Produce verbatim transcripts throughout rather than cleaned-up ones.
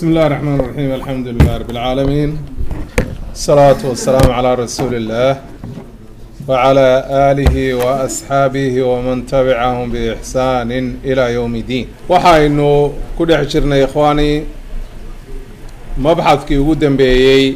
بسم الله الرحمن الرحيم. الحمد لله رب العالمين، الصلاة والسلام على رسول الله وعلى آله وأصحابه ومن تبعهم بإحسان إلى يوم الدين. waxaynu ku dhex jirnay ikhwaani mabxadkii ugu dambeeyey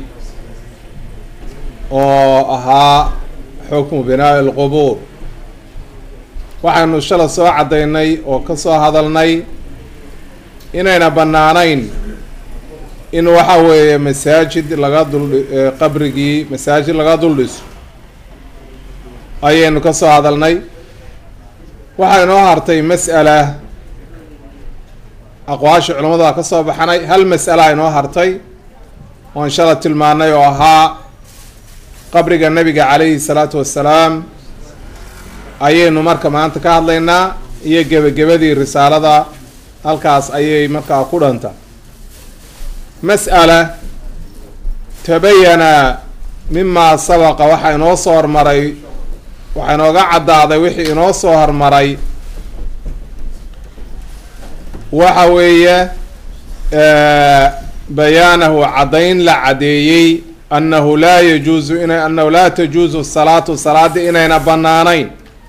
oo ahaa xukmu binaa'i alqubuur. waxaynu shala soo cadaynay oo ka soo hadalnay inayna bannaanayn in waxa weeye masaajid laga dul qabrigii masaajid laga dul dhiso ayaynu ka soo hadalnay. waxaa inoo hartay mas'ala aqwaasha culamada ka soo baxanay. hal mas'ala inoo hartay oo inshallah tilmaanay oo ahaa qabriga nabiga calayhi salaatu wassalaam ayaynu marka maanta ka hadlaynaa iyo gebagabadii risaalada halkaas ayay markaa ku dhanta. mas'ala tabayana mimaa sabaqa waxaa inoo soo hormaray waxaa inooga caddaaday wixii inoo soo hormaray waxa weeye bayaanahu caddayn la caddeeyey annahu laa yajuusu ina annahu laa tajuusu salaatu salaada inayna bannaanayn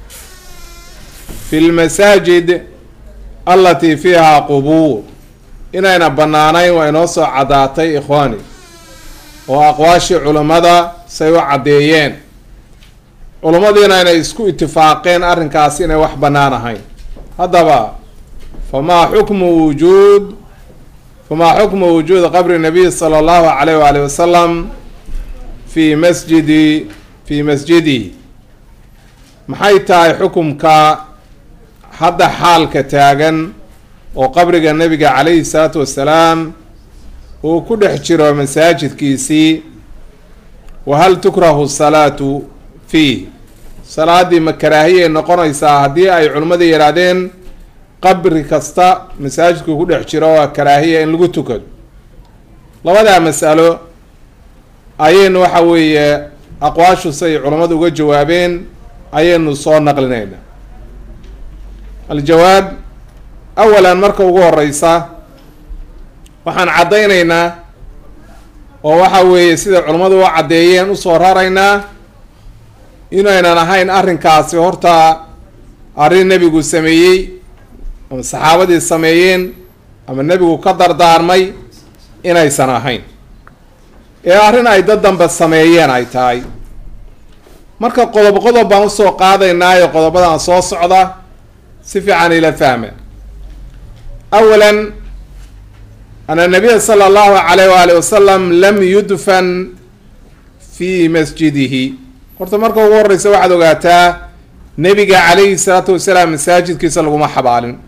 fi lmasaajid allatii fiihaa qubuur inayna bannaanayn waa inoo soo caddaatay ikhwaani oo aqwaashii culammada say u caddeeyeen. culummadiina inay isku itifaaqeen arrinkaasi inay wax bannaan ahayn. haddaba famaa xukmu wujuud famaa xukmu wujuudi qabri nabiy sala allahu calayh waalihi wasalam fii masjidi fii masjidihi maxay tahay xukumka hadda xaalka taagan oo qabriga nabiga calayhi salaatu wassalaam uu ku dhex jiro masaajidkiisii. wa hal tukrahu salaatu fiih salaaddii ma karaahiyay noqonaysaa haddii ay culimmada yidhaahdeen qabri kasta masaajidku ku dhex jiro waa karaahiya in lagu tukado. labadaa mas'alo ayaynu waxa weeye aqwaashu say culimmadu uga jawaabeen ayaynu soo naqlinayna. aljawaab awalan marka ugu horeysa waxaan caddaynaynaa oo waxa weeye sida culammadu u caddeeyeen usoo raraynaa inaynan ahayn arrinkaasi horta arrin nebigu sameeyey ama saxaabadii sameeyeen ama nebigu ka dardaarmay inaysan ahayn ee arrin ay dad danbe sameeyeen ay tahay. marka qodob qodob baan usoo qaadaynaayo qodobadan soo socda si fiican ila fahme. awalan ana nabiya sala allahu calayh waalihi wasalam lam yudfan fi masjidihi. horta marka ugu horeysa waxaad ogaataa nebiga calayhi salaatu wasalaam masaajidkiisa laguma xabaalin.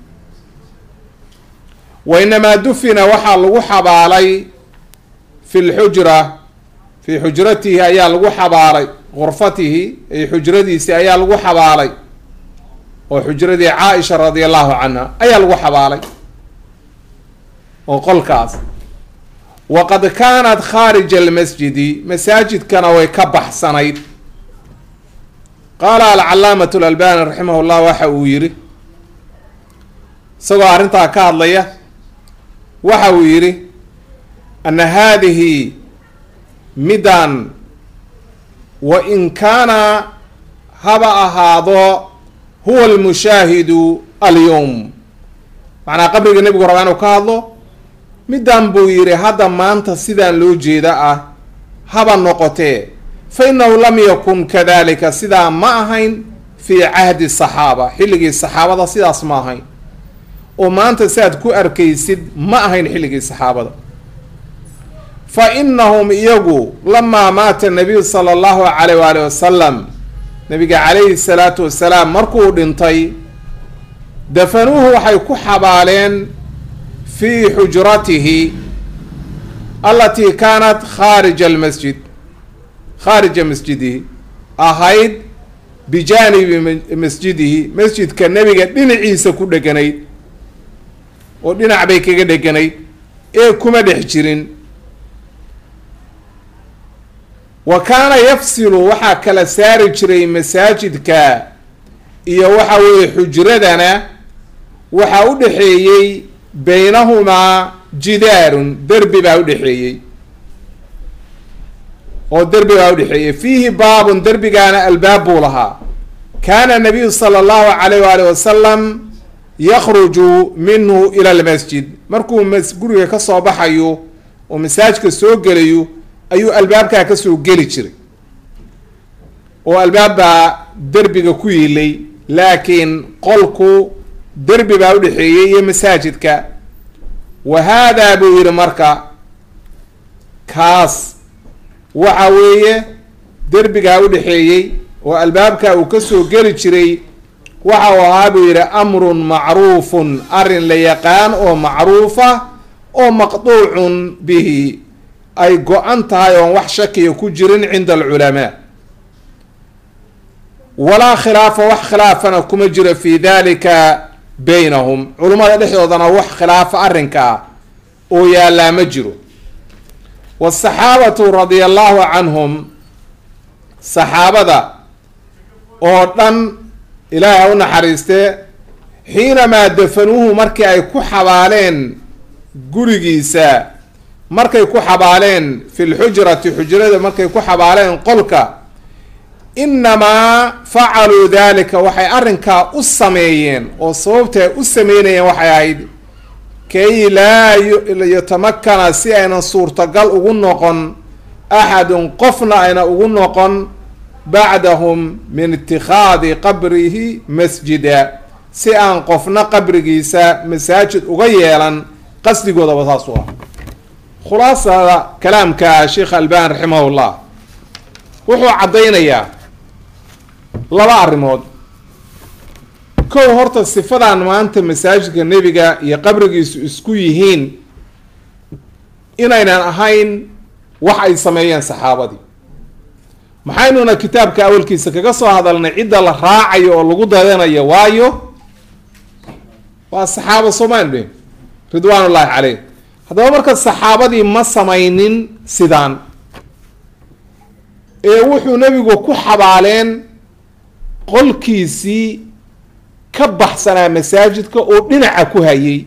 wa inamaa dufina waxaa lagu xabaalay fi lxujra fii xujratihi ayaa lagu xabaalay gurfatihi ay xujradiisi ayaa lagu xabaalay oo xujradii caaisha radi allahu canha ayaa lagu xabaalay oo qolkaas. waqad kaanat khaarija almasjidi masaajidkana way ka baxsanayd. qaala alcalaamatu alalbani raximah llah waxa uu yidhi isagoo arrintaa ka hadlaya waxa uu yidhi ana haadihi midan wa in kaana haba ahaado huwa almushaahidu alyowm macnaa qabriga nebigu rabaa inuu ka hadlo middan buu yidhi hadda maanta sidaan loo jeeda ah haba noqotee fa innahu lam yakun kadalika sidaa ma ahayn fii cahdi saxaaba xilligii saxaabada sidaas ma ahayn oo maanta siaad ku arkaysid ma ahayn xilligii saxaabada. fa innahum iyagu lamaa maata nabiyu sala allahu calayh waalihi wasalam nabiga calayhi salaatu wassalaam markuu dhintay dafanuuhu waxay ku xabaaleen fii xujratihi allatii kaanat khaarija almasjid khaarija masjidihi ahayd bijaanibi masjidihi masjidka nebiga dhinaciisa ku dheganayd oo dhinac bay kaga dheganayd ee kuma dhex jirin. wa kaana yafsilu waxaa kala saari jiray masaajidka iyo waxa weeye xujradana waxaa u dhexeeyey baynahumaa jidaarun derbi baa udhexeeyey oo derbi baa udhexeeyey fiihi baabun derbigaana albaab buu lahaa kaana nabiyu sala allahu calayh waali wasalam yakhruju minhu ila almasjid markuu guriga ka soo baxayo oo masaajidka soo gelayo ayuu albaabkaa kasoo geli jiray oo albaab baa derbiga ku yiilay laakiin qolku derbi baa udhexeeyey iyo masaajidka wa haadaa buu yihi marka kaas waxa weeye derbigaa udhexeeyey oo albaabka uu kasoo geli jiray waxa uu ahaa buu yihi amrun macruufun arrin la yaqaan oo macruufa oo maqduucun bihi ay go-an tahay oon wax shakiya ku jirin cinda alculamaa walaa khilaafa wax khilaafana kuma jiro fi dalika baynahum culummada dhexdoodana wax khilaafa arrinka ah oo yaallaa ma jiro wasaxaabatu radia allahu canhum saxaabada oo dhan ilaahay ha u naxariistee xiinamaa dafanuuhu markii ay ku xabaaleen gurigiisa markay ku xabaaleen fi lxujrati xujrada markay ku xabaaleen qolka inamaa facaluu dalika waxay arrinkaa u sameeyeen oo sababta ay u sameynayeen waxay ahayd kay laa yatamakana si aynan suurtagal ugu noqon axadun qofna ayna ugu noqon bacdahum min itikhaadi qabrihi masjida si aan qofna qabrigiisa masaajid uga yeelan qasdigoodaba saas u ah khulaasada kalaamka sheekh albani raximahullah wuxuu caddaynayaa laba arrimood kow horta sifadan maanta masaajidka nebiga iyo qabrigiisu isku yihiin inaynan ahayn wax ay sameeyeen saxaabadii maxaynuna kitaabka awalkiisa kaga soo hadalnay cidda la raacayo oo lagu dadanayo waayo waa saxaaba soomali ridwaan ullaahi caleyh haddaba marka saxaabadii ma samaynin sidaan ee wuxuu nebigu ku xabaaleen qolkiisii ka baxsanaa masaajidka oo dhinaca ku hayay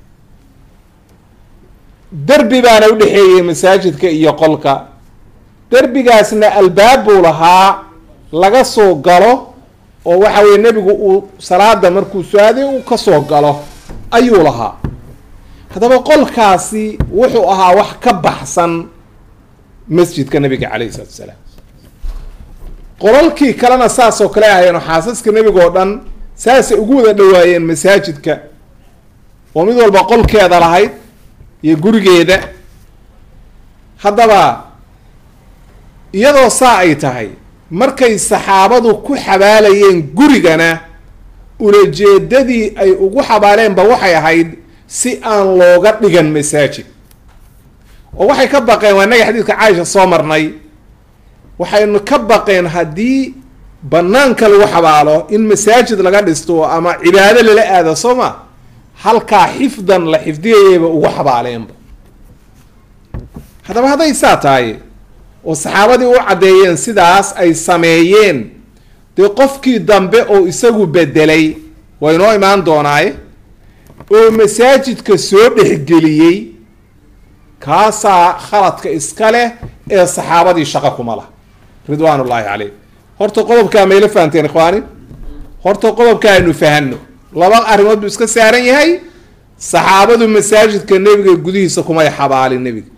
derbi baana udhexeeyey masaajidka iyo qolka derbigaasna albaab buu lahaa laga soo galo oo waxa weye nebigu uu salaada markuu su-aaday uu kasoo galo ayuu lahaa haddaba qolkaasi wuxuu ahaa wax ka baxsan masjidka nabiga calayhi salatu wasalaam qolalkii kalena saas oo kale ahayeen oo xaasaska nebiga oo dhan saasay ugu wada dhawaayeen masaajidka oo mid walba qolkeeda lahayd iyo gurigeeda haddaba iyadoo saa ay tahay markay saxaabadu ku xabaalayeen gurigana ulajeedadii ay ugu xabaaleenba waxay ahayd si aan looga dhigan masaajid oo waxay ka baqeen waa inaga xadiidka caaisha soo marnay waxaynu ka baqeen haddii banaanka lagu xabaalo in masaajid laga dhisto ama cibaado lala aado soo ma halkaa xifdan la xifdiyayayba ugu xabaaleenba haddaba hadday saa tahay oo saxaabadii u caddeeyeen sidaas ay sameeyeen dee qofkii dambe oo isagu bedelay waa inoo imaan doonaaye oo masaajidka soo dhexgeliyey kaasaa khaladka iska leh ee saxaabadii shaqo kuma lah ridwaan ullaahi caleyh horta qodobkaa mayla fahanteen ikhwaani horta qodobka aynu fahano laba arrimood buu iska saaran yahay saxaabadu masaajidka nebiga gudihiisa kumay xabaalin nebiga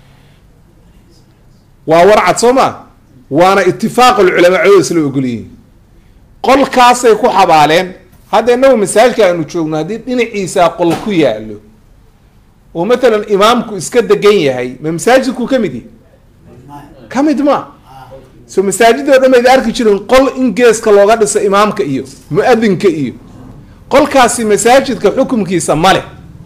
waa warcad soo ma waana itifaaqulculamaa cooda isla ogolyihiin qolkaasay ku xabaaleen hadda inagu masaajidka aynu joogno haddii dhinaciisa qol ku yaalo oo matalan imaamku iska degan yahay ma masaajidku ka mid yahy ka mid ma so masaajidoo dhan mayd arki jirin qol in geeska looga dhiso imaamka iyo mu-adinka iyo qolkaasi masaajidka xukumkiisa male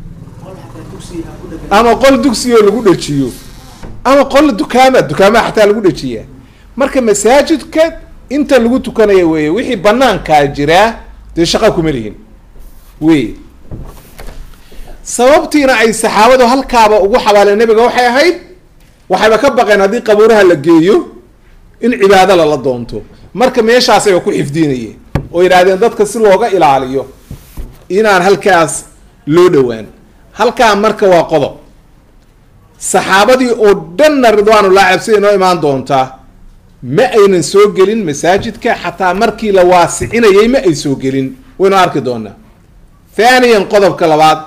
ama qol dugsiyo lagu dhajiyo ama qol dukaama dukaamaha xataa lagu dhajiyaa marka masaajidka inta lagu tukanaya weeye wixii banaankaa jiraa dee shaqa kuma lihin wey sababtiina ay saxaabadu halkaaba ugu xabaaleen nebiga waxay ahayd waxayba ka baqeen haddii qabuuraha la geeyo in cibaado lala doonto marka meeshaasayba ku xifdinayeen oo yidhaahdeen dadka si looga ilaaliyo inaan halkaas loo dhowaan halkaa marka waa qodob saxaabadii oo dhanna ridwaanullahi calayhim sida inoo imaan doontaa ma aynan soo gelin masaajidka xataa markii la waasicinayay ma ay soo gelin waynu arki doonaa haaniyan qodobka labaad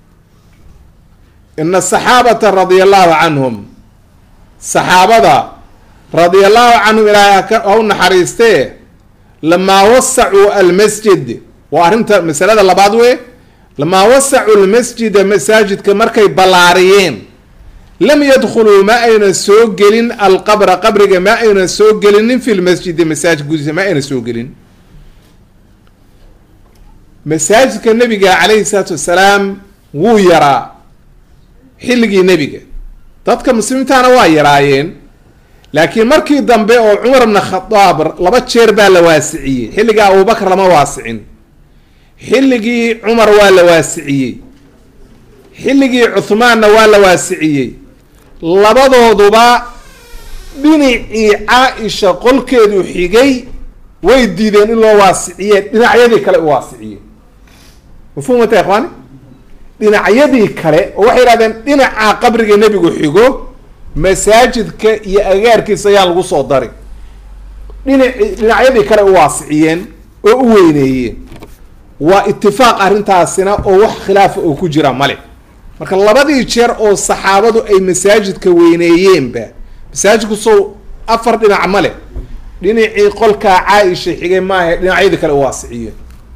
ina asaxaabata radia allahu canhum saxaabada radia allahu canhum ilaahay ha u naxariistee lamaa wasacuu almasjid waa arrinta masalada labaad wey lamaa wasacuu lmasjida masaajidka markay ballaariyeen lam yadkhuluu ma aynan soo gelin alqabra qabriga ma aynan soo gelinin fi lmasjidi masaajid gudiisa ma aynan soo gelin masaajidka nebiga calayhi salaatu wassalaam wuu yaraa xilligii nebiga dadka muslimiintana waa yaraayeen laakiin markii dambe oo cumar bna khadaab laba jeer baa la waasiciyey xilligii abubakar lama waasicin xilligii cumar waa la waasiciyey xilligii cuhmaanna waa la waasiciyey labadooduba dhinacii caa-isha qolkeedu xigay way diideen in loo waasiciye dhinacyadii kale u waasiciye mafhuumata ikhwaani dhinacyadii kale oo waxay yidhahdeen dhinaca qabriga nebigu xigo masaajidka iyo agaarkiisa ayaa lagu soo dari dhinac dhinacyadii kale u waasiciyeen oo u weyneeyeen waa itifaaq arrintaasina oo wax khilaafa oo ku jira male marka labadii jeer oo saxaabadu ay masaajidka weyneeyeenba masaajidku soo afar dhinac male dhinacii qolkaa caa-isha xigay maaha dhinacyadii kale u waasiciyeen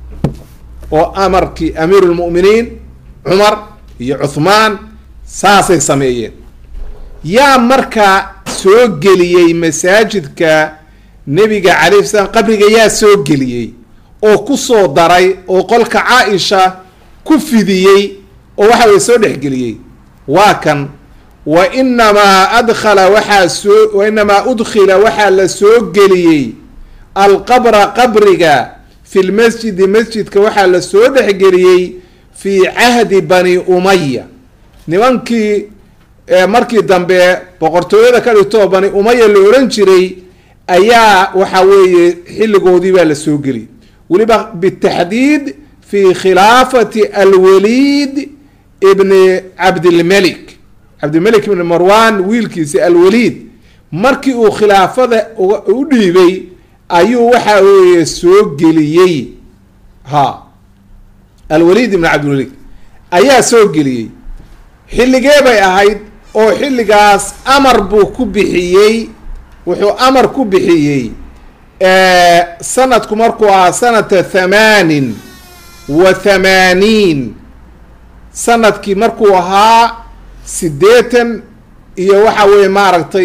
oo amarkii amiirulmu'miniin cumar iyo cuhmaan saasay sameeyeen yaa markaa soo geliyey masaajidka nebiga calayhi salaam qabriga yaa soo geliyey oo ku soo daray oo qolka caa-isha ku fidiyey oo waxa way soo dhexgeliyey waa kan wa inamaa adkhala waxaa soo wa inamaa udkhila waxaa la soo geliyey alqabra qabriga fi lmasjidi masjidka waxaa la soo dhexgeliyey fii cahdi bani umaya nimankii markii dambe boqortooyada ka dhigtoo bani umaya la oran jiray ayaa waxa weeye xilligoodii baa la soo geliyay weliba bitaxdiid fi khilaafati alwaliid ibni cabdilmelik cabdilmelik ibni marwan wiilkiisi alwaliid markii uu khilaafada u dhiibay ayuu waxa weeye soo geliyey ha alwaliid ibn cabdilmalik ayaa soo geliyey xilligee bay ahayd oo xilligaas amar buu ku bixiyey wuxuu amar ku bixiyey sanadku markuu ahaa sanata thamaanin wa thamaaniin sanadkii markuu ahaa siddeetan iyo waxa weeye maaragtay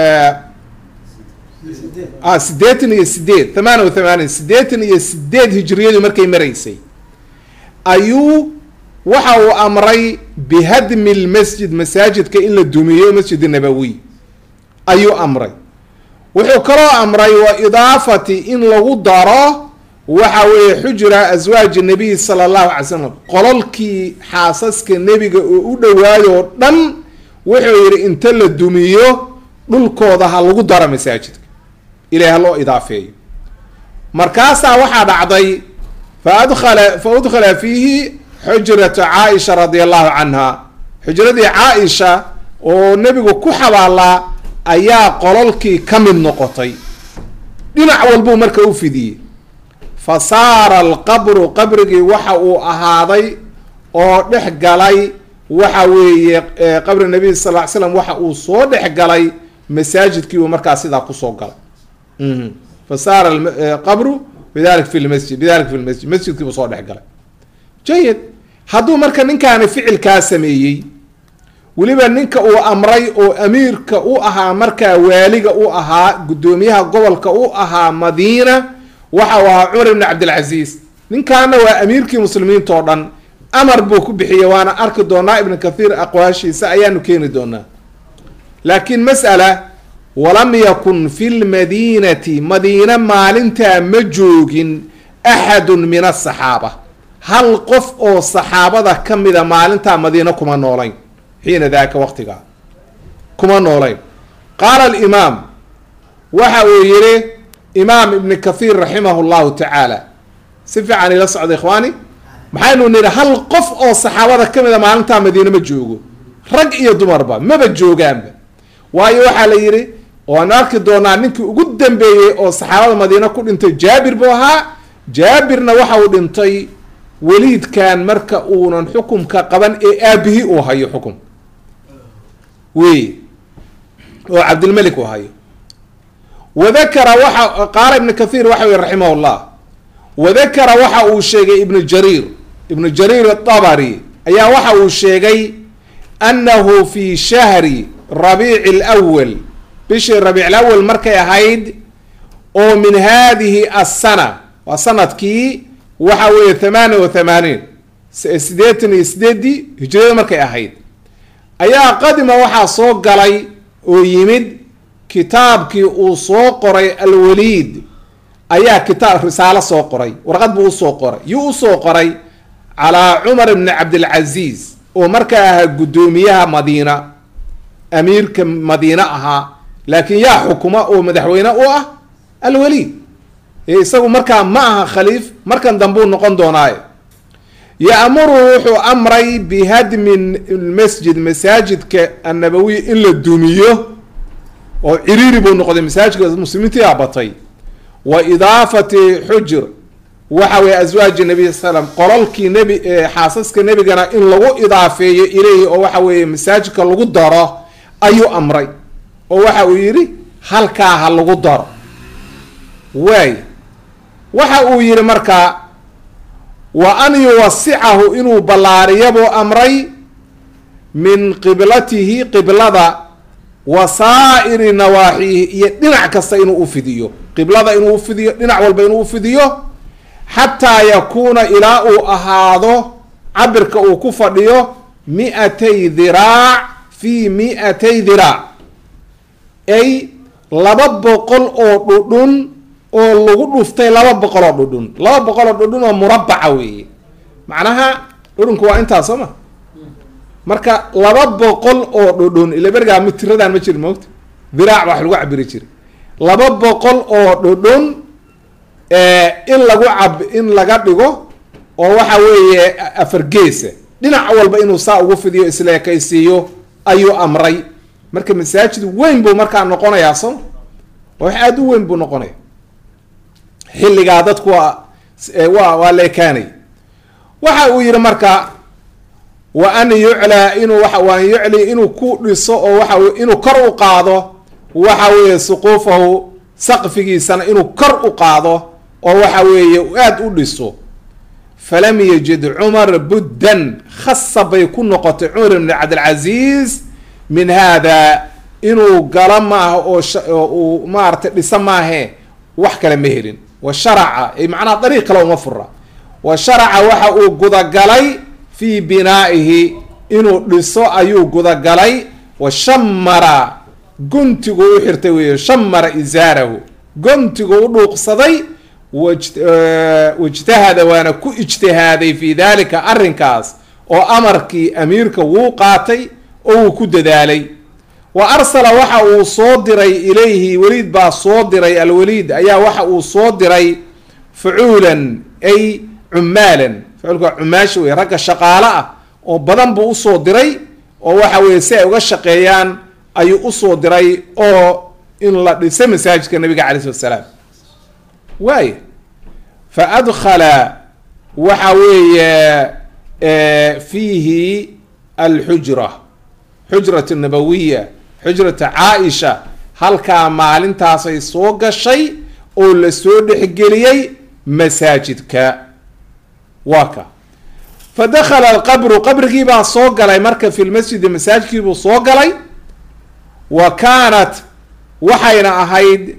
siddeetan iyo sideed thamaaniya wa thamaaniin siddeetan iyo sideed hijriyadu markay maraysay ayuu waxa uu amray bihadmi lmasjid masaajidka in la dumiyo masjid nabawiy ayuu amray wuxuu kaloo amray wa idaafati in lagu daro waxa weeye xujra aswaaji nabiy sala allahu alay slam qololkii xaasaska nebiga oo u dhowaayo oo dhan wuxuu yihi inta la dumiyo dhulkooda ha lagu daro masaajidka ilahay ha loo idaafeeyo markaasaa waxaa dhacday fa adkhala fa udkhala fiihi xujratu caaisha radia allahu canha xujradii caaisha oo nebigu ku xabaalaa ayaa qololkii ka mid noqotay dhinac walbuu marka u fidiyey fa saara alqabru qabrigii waxa uu ahaaday oo dhex galay waxa weeye qabri nabiy sal ly slam waxa uu soo dhex galay masaajidkiibuu markaa sidaa kusoo galay fa saara qabru bidalik fi lmasjid bidalik fi lmasjid masjidkiibuu soo dhex galay jayid hadduu marka ninkaani ficilkaa sameeyey weliba ninka uu amray oo amiirka u ahaa markaa waaliga u ahaa guddoomiyaha gobolka u ahaa madiina waxa uu ahaa cumar ibn cabdilcaziiz ninkaana waa amiirkii muslimiinta oo dhan amar buu ku bixiyey waana arki doonaa ibn kathiir aqwaashiisa ayaanu keeni doonaa laakiin mas'ala walam yakun fi lmadiinati madiina maalintaa ma joogin axadun min asaxaaba hal qof oo saxaabada ka mida maalintaa madiina kuma noolayn xiina daaka waqtigaa kuma noolayn qaala alimaam waxa uu yihi imaam ibn kathiir raximahu llahu tacaala si fiican ila socda ikhwaani maxaynu nidhi hal qof oo saxaabada ka mida maalintaa madiine ma joogo rag iyo dumarba maba joogaanba. waayo waxaa la yidhi oan arki doonaa ninkii ugu dambeeyey oo saxaabada madiina ku dhintay jaabir buu ahaa. jaabirna waxa uu dhintay weliidkan marka uunan xukumka qaban ee aabihii uu hayo xukum wey oo cabdilmalik uu hayo. wadakara waxa qaala ibnu kathiir waxa wy raximah llah, wadakara waxa uu sheegay ibnu jariir ibnu jariir atabari ayaa waxa uu sheegay annahu fi shahri rabiici lwal, bishii rabiic lawal markay ahayd oo min hadihi asana waa sanadkii waxa weeye thamaaniya wa thamaaniin sideetan iyo sideedii hijriyada markay ahayd, ayaa qadima waxaa soo galay oo yimid kitaabkii uu soo qoray alwaliid ayaa kitaab risaalo soo qoray, warqad buu usoo qoray. yuu usoo qoray calaa cumar ibni cabdilcaziiz oo markaa ahaa guddoomiyaha madiina, amiirka madiine ahaa, laakiin yaa xukuma oo madaxweyne u ah alwaliid. isagu markaa ma aha khaliif, markan dambuu noqon doonaaye. ya'muru wuxuu amray bihadmi lmasjid, masaajidka annabawiy in la dumiyo oo ciriiri buu noqday, masaajidka muslimiintii batay. wa idaafati xujr waxa weye aswaaji nabiy sal slam, qololkii nebi xaasaska nebigana in lagu idaafeeyo ilayhi oo waxa weeye masaajidka lagu daro ayuu amray oo waxa uu yidhi halkaa ha lagu daro. waay waxa uu yihi markaa wa an yuwasicahu inuu ballaariya buu amray min qiblatihi qiblada wa saa'iri nawaaxihi, iyo dhinac kasta inuu ufidiyo, qiblada inuu ufidiyo, dhinac walba inuu ufidiyo, xataa yakuuna ilaa uu ahaado cabirka uu ku fadhiyo mi-atay diraac fi mi-atay diraac, ay laba boqol oo dhudhun oo lagu dhuftay laba boqol oo dhudhun. laba boqol oo dhudhun oo murabaca weeye, macnaha dhudhunku waa intaas soo ma. marka laba boqol oo dhudhun ila bergaa mitiradan ma jiri moogta, diraac wax lagu cabiri jiray. laba boqol oo dhudhun in lagu cab in laga dhigo oo waxa weeye afar geesa, dhinac walba inuu saa ugu fidiyo isleekaysiiyo ayuu amray. marka masaajid weyn buu markaa noqonayaa soo, wax aada u weyn buu noqonaya. xilligaa dadku waa wa waa leekaanay. waxa uu yihi marka wa an yuclaa inuu wa an yucli inuu ku dhiso oo waxa inuu kor u qaado waxa weeye suquufahu, saqfigiisana inuu kor u qaado oo waxa weeye aada u dhiso. falam yajid cumar buddan, khasa bay ku noqotay cumar ibn cabdilcaziiz min hada inuu galo maaha oo uu maaragtay dhisa maahe wax kale ma helin. wa sharaca ay macnaha dariiq kale uma fura. wa sharaca waxa uu gudagalay fii binaa'ihi, inuu dhiso ayuu gudagalay. wa shamara guntigu u xirtay weeye, shamara izaarahu, guntigu u dhuuqsaday. wajtahada waana ku ijtihaaday fi dalika arrinkaas oo amarkii amiirka wuu qaatay oo uu ku dadaalay. wa arsala waxa uu soo diray ilayhi, weliid baa soo diray, alwaliid ayaa waxa uu soo diray fucuulan ay cumaalan, fucuulka cumaasha wey, ragga shaqaale ah oo badan buu usoo diray oo waxa weye si ay uga shaqeeyaan ayuu usoo diray oo in la dhisay masaajidka nabiga calay slat salaam. waay fa adkhala waxa weeye fiihi alxujra, xujrat nabawiya, xujrata caaisha, halkaa maalintaasay soo gashay oo la soo dhexgeliyey masaajidka. waa ka fa dakhala alqabru, qabrigii baa soo galay marka fi lmasjidi, masaajidkii buu soo galay. wa kaanat waxayna ahayd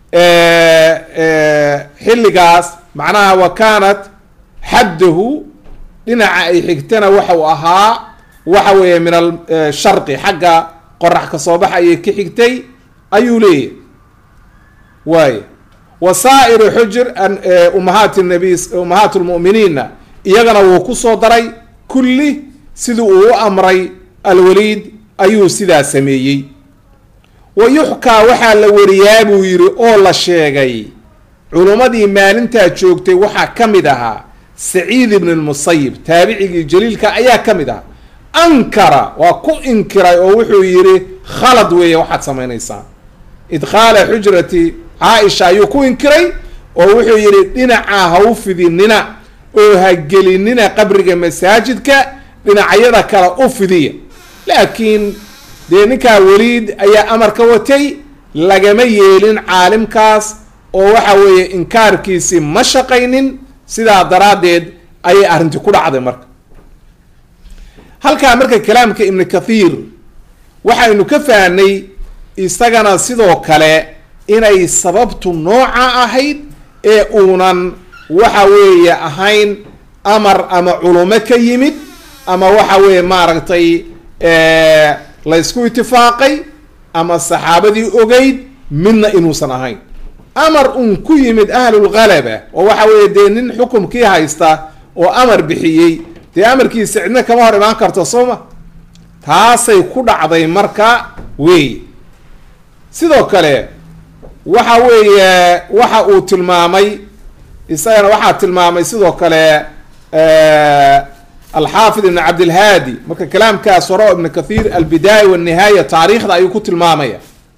xilligaas macnaha wa kaanat xaddahu, dhinaca ay xigtana waxau ahaa waxa weeye min alsharqi, xagga qorax ka soo bax ayay ka xigtay ayuu leeyahy. waay wa saa'iru xujr umahaat nabiy umahaat lmu'miniinna iyagana wuu kusoo daray kulli sidii uu u amray alwaliid ayuu sidaa sameeyey. wa yuxkaa waxaa la wariyaa buu yidhi oo la sheegay culummadii maalintaa joogtay waxaa ka mid ahaa saciid ibn lmusayib, taabicigii jaliilka ayaa ka mid ahaa. ankara waa ku inkiray oo wuxuu yidhi khalad weeye waxaad samaynaysaa idkhaala xujrati caaisha ayuu ku inkiray oo wuxuu yidhi dhinacaa ha u fidinina oo ha gelinina qabriga masaajidka dhinacyada kale u fidiya laakiin dee ninkaa weliid ayaa amar ka watay lagama yeelin caalimkaas oo waxa weeye inkaarkiisii ma shaqaynin sidaa daraaddeed ayay arrintii ku dhacday marka halkaa marka kalaamka ibnu kathiir waxaynu ka fahnay isagana sidoo kale inay sababtu nooca ahayd ee uunan waxa weeye ahayn amar ama culumo ka yimid ama waxa weeye maaragtay laysku itifaaqay ama saxaabadii ogeyd midna inuusan ahayn amar un ku yimid ahlulgalaba oo waxa weeye dee nin xukumkii haysta oo amar bixiyey dee amarkiisa cidna kama hor imaan karto sooma taasay ku dhacday marka wey sidoo kale waxa weeye waxa uu tilmaamay isagana waxaa tilmaamay sidoo kale alxaafid ibn cabdilhaadi marka kalaamkaas hore ibn kathiir albidaaya wanihaaya taariikhda ayuu ku tilmaamaya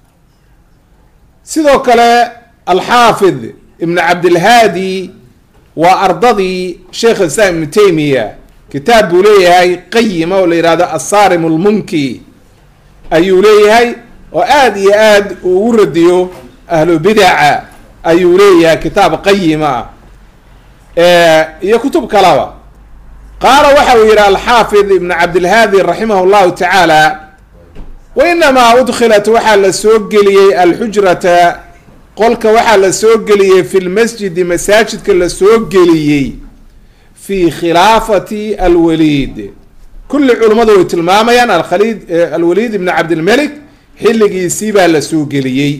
sidoo kale alxaafid ibn cabdilhaadi waa ardadii sheekh islam ibnu taymiya kitaab buu leeyahay qayima oo la yihahdo assarim lmunki ayuu leeyahay oo aada iyo aad uu ugu radiyo ahlu bidaca ayuu leeyahay kitaab qayima iyo kutub kalaba qaala waxa uu yihi alxaafid ibn cabdilhaadi raximah llahu tacaala wainamaa udkilat waxaa la soo geliyey alxujrata qolka waxaa la soo geliyey fi lmasjidi masaajidka la soo geliyey fi khilaafati alwaliid kulli culummadu way tilmaamayaan alkhalid alwaliid ibn cabdilmelik xilligiisii baa la soo geliyey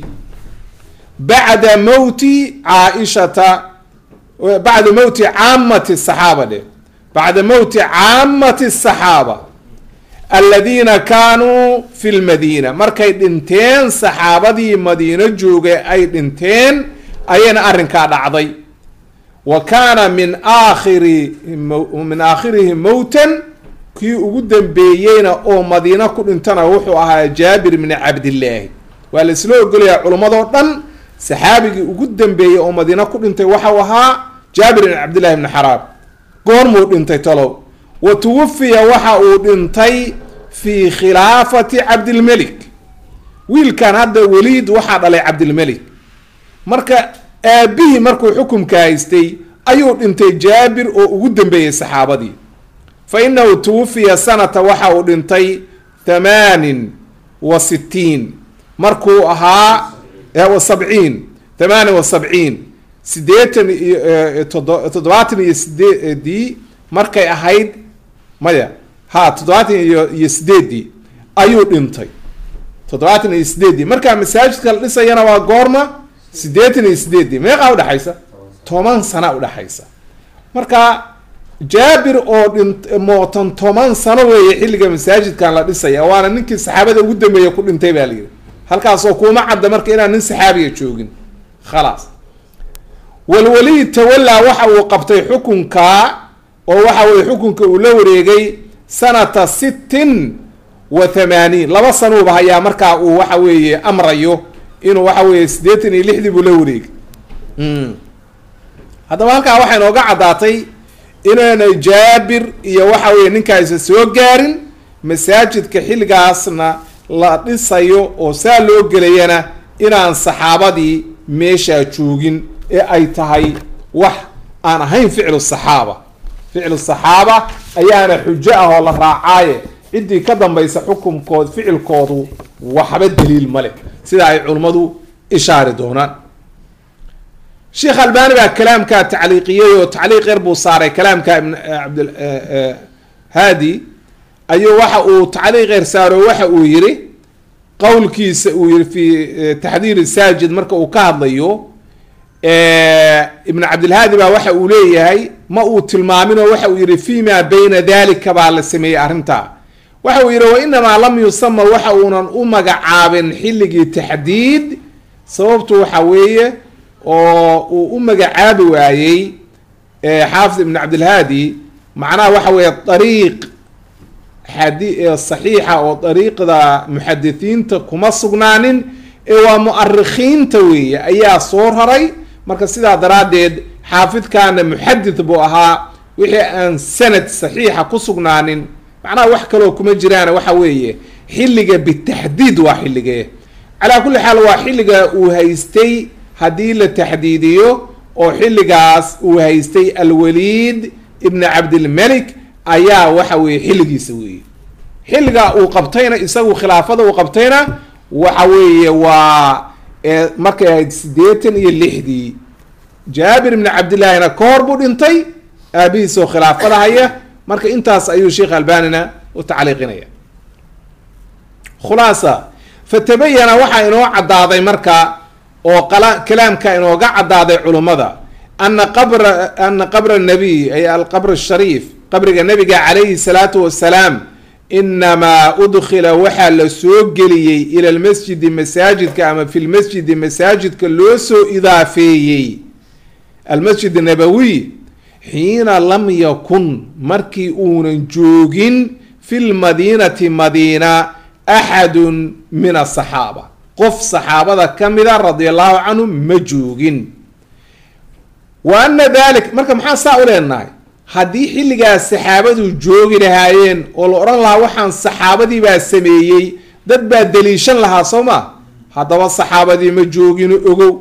bacda mowti caaishata bacda mowti caamati saxaaba dhe bacda mowti caamati saxaaba aladiina kaanuu fi lmadiina markay dhinteen saxaabadii madiino joogay ay dhinteen ayayna arrinkaa dhacday wa kaana min aakhiri min aakhirihim mowtan kii ugu dambeeyeyna oo madiino ku dhintana wuxuu ahaa jaabir bni cabdillaahi waa la isla ogolayaa culimmadoo dhan saxaabigii ugu dambeeyey oo madiino ku dhintay waxau ahaa jaabir bni cabdillahi bni xaraam goormuu dhintay talow wa tuwafiya waxa uu dhintay fi khilaafati cabdilmelik wiilkan hadda weliid waxaa dhalay cabdilmelik marka aabihii markuu xukumka haystay ayuu dhintay jaabir oo ugu dambeeyey saxaabadii fa inahu tuwafiya sanata waxa uu dhintay thamaanin wa sittiin markuu ahaa wa sabciin thamaanin wa sabciin sideetan iyo toddobaatan iyo sideedii markay ahayd maya ha toddobaatan iyo iyo sideedii ayuu dhintay toddobaatan iyo sideedii markaa masaajidka la dhisayana waa goorma sideetan iyo sideedii meeqaa udhexaysa toban sana udhexaysa marka jaabir oo dhint mootan toban sano weeye xilliga masaajidkan la dhisaya waana ninkii saxaabada ugu dambeeya ku dhintay baa layidhi halkaasoo kuma cadda marka inaan nin saxaabiya joogin khalaas walwaliid tawallaa waxa uu qabtay xukunka oo waxa weye xukunka uu la wareegay sanata sittin wa thamaaniin laba sanuuba hayaa markaa uu waxa weeye amrayo inuu waxa weeye siddeetan iyo lixdii buu la wareegay haddaba halkaa waxay nooga caddaatay inaanay jaabir iyo waxa weeye ninkaasa soo gaarin masaajidka xilligaasna la dhisayo oo saa loo gelayana inaan saxaabadii meeshaa joogin ee ay tahay wax aan ahayn ficlu saxaaba ficlu saxaaba ayaana xujo ah oo la raacaaye ciddii ka dambaysa xukumkood ficilkoodu waxba daliil male sida ay culummadu ishaari doonaan sheekh albani baa kalaamkaa tacliiqiyey oo tacliiq yar buu saaray kalaamka ibn cabdilhaadi ayuu waxa uu tacliiq yar saaro waxa uu yiri qowlkiisa uu yiri fi taxdiir saajid marka uu ka hadlayo ibn cabdilhaadi baa waxa uu leeyahay ma uu tilmaamin oo waxa uu yihi fima bayna dalika baa la sameeyey arrintaa waxa uu yihi wainamaa lam yusama waxa uunan u magacaabin xilligii taxdiid sababtu waxa weeye oo uu u magacaabi waayey xaafid ibn cabdilhaadi macnaha waxa weeye dariiq xadii saxiixa oo dariiqda muxadisiinta kuma sugnaanin ee waa mu'arikhiinta weeye ayaa soo raray. marka sidaa daraaddeed xaafidkaana muxadith buu ahaa, wixii aan sanad saxiixa ku sugnaanin macnaha wax kaloo kuma jiraan. waxa weeye xilliga bitaxdiid waa xilligee, calaa kulli xaal waa xilliga uu haystay haddii la taxdiidiyo, oo xilligaas uu haystay alwaliid ibn cabdilmalik ayaa waxa weeye xilligiisa weeye. xilliga uu qabtayna isagu khilaafada uu qabtayna waxa weeye waa markay ahayd siddeetan iyo lixdii. jaabir ibn cabdillaahina ka hor buu dhintay aabihiisoo khilaafada haya. marka intaas ayuu sheekh albanina u tacliiqinaya. khulaasa fatabayana waxaa inoo caddaaday marka oo kalaamka inooga caddaaday culummada ana qabra ana qabra nabiy ay alqabr ashariif, qabriga nabiga calayhi salaatu wasalaam, inamaa udkhila waxaa la soo geliyey ila lmasjidi masaajidka ama fi lmasjidi masaajidka loo soo idaafeeyey almasjid nabawiy xiina lam yakun markii uunan joogin fi lmadiinati madiina axadun min asaxaaba, qof saxaabada ka mida radia allahu canhum ma joogin. wa ana dalik marka maxaa saa u leenahay, haddii xilligaas saxaabadu joogi lahaayeen oo la odhan lahaa waxaan saxaabadii baa sameeyey, dad baa daliishan lahaa soo ma, haddaba saxaabadii ma jooginu ogow.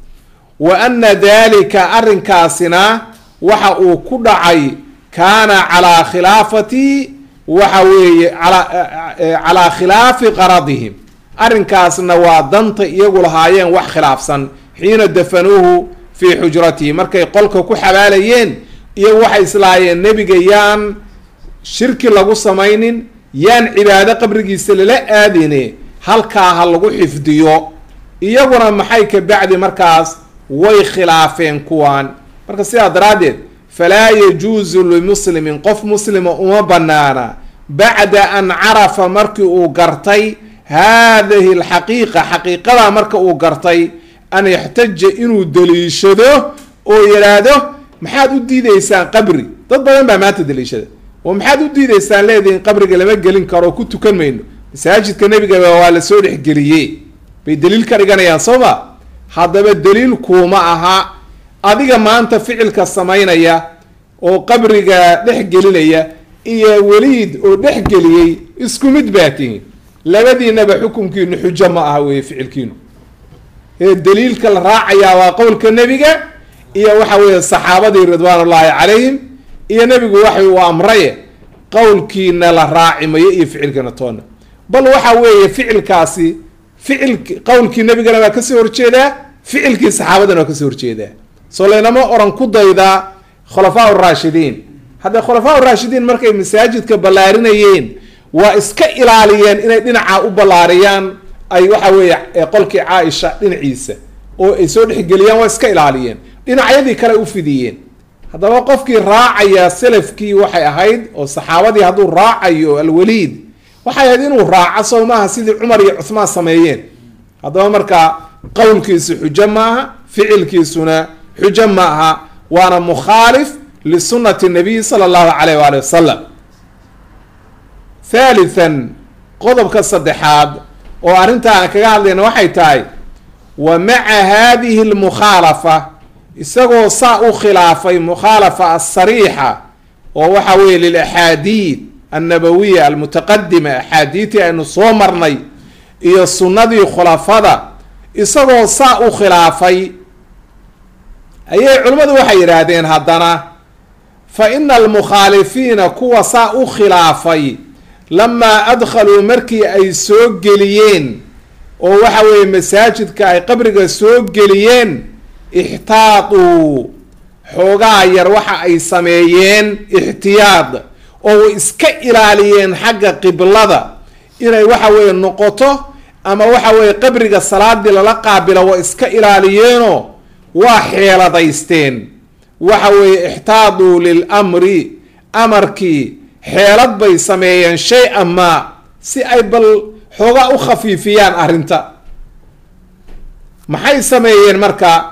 wa ana dalika arrinkaasina waxa uu ku dhacay kaana calaa khilaafati waxa weeye calaa khilaafi qaradihim, arrinkaasna waa danta iyagu lahaayeen wax khilaafsan. xiina dafanuuhu fii xujratihi, markay qolka ku xabaalayeen iyagu waxay islaayeen nebiga yaan shirki lagu samaynin, yaan cibaado qabrigiisa lala aadine halkaa ha lagu xifdiyo. iyaguna maxay ka bacdi markaas way khilaafeen kuwaan. marka sidaa daraaddeed falaa yajuusu limuslimin qof muslima uma banaana bacda an carafa markii uu gartay haadihi alxaqiiqa, xaqiiqadaa marka uu gartay, an yaxtaja inuu daliishado oo yidhaahdo maxaad u diideysaan qabri. dad badan baa maanta daliishada, oo maxaad u diideysaan leedihin qabriga lama gelin karo ku tukan mayno, masaajidka nebigaba waa la soo dhexgeliyey bay daliil ka dhiganayaan soo ma. haddaba daliil kuuma aha. adiga maanta ficilka samaynaya oo qabriga dhex gelinaya iyo weliid oo dhex geliyey isku mid baa tihiin, labadiinaba xukunkiinu xujo ma aha weeye ficilkiinu. ee daliilka la raacayaa waa qowlka nebiga iyo waxa weeye saxaabadii ridwaanullaahi calayhim, iyo nebigu waxay uu amraye qowlkiina la raaci mayo iyo ficilkana toona. bal waxa weeye ficilkaasi ficil qowlkii nebigana waa kasoo horjeedaa, ficilkii saxaabadana waa kasoo horjeedaa. soo laynama oran ku daydaa khulafaa uraashidiin. hadda khulafaa uraashidiin markay masaajidka ballaarinayeen waa iska ilaaliyeen inay dhinacaa u ballaariyaan, ay waxa weeye qolkii caaisha dhinaciisa oo ay soo dhexgeliyaan waa iska ilaaliyeen, dhinacyadii kale u fidiyeen. haddaba qofkii raacaya salafkii waxay ahayd, oo saxaabadii hadduu raacayo alwaliid waxay ahayd inuu raaco soo maaha sidii cumar iyo cuhmaan sameeyeen. haddaba marka qowlkiisu xujo maaha, ficilkiisuna xujo ma aha, waana mukhaalif lisunati nabiy sala allahu calayh waali wasalam. thalithan qodobka saddexaad oo arrintaan kaga hadlayna waxay tahay, wa maca hadihi almukhaalafa, isagoo saa u khilaafay mukhaalafa asariixa oo waxa weeye lilaxaadiid annabawiya almutaqadima, axaadiidtii aynu soo marnay iyo sunnadii khulafada, isagoo saa u khilaafay ayay culimmadu waxay yidhaahdeen haddana fa ina almukhaalifiina kuwa saa u khilaafay lamaa adkhaluu markii ay soo geliyeen oo waxa weeye masaajidka ay qabriga soo geliyeen, ixtaaduu xoogaa yar waxa ay sameeyeen ixtiyaad oo iska ilaaliyeen xagga qiblada inay waxa weeye noqoto, ama waxa weeye qabriga salaadii lala qaabilo waa iska ilaaliyeenoo waa xeeladaysteen. waxa weeye ixtaaduu lilamri, amarkii xeelad bay sameeyeen shay-an maa, si ay bal xoogaa u khafiifiyaan arrinta. maxay sameeyeen marka?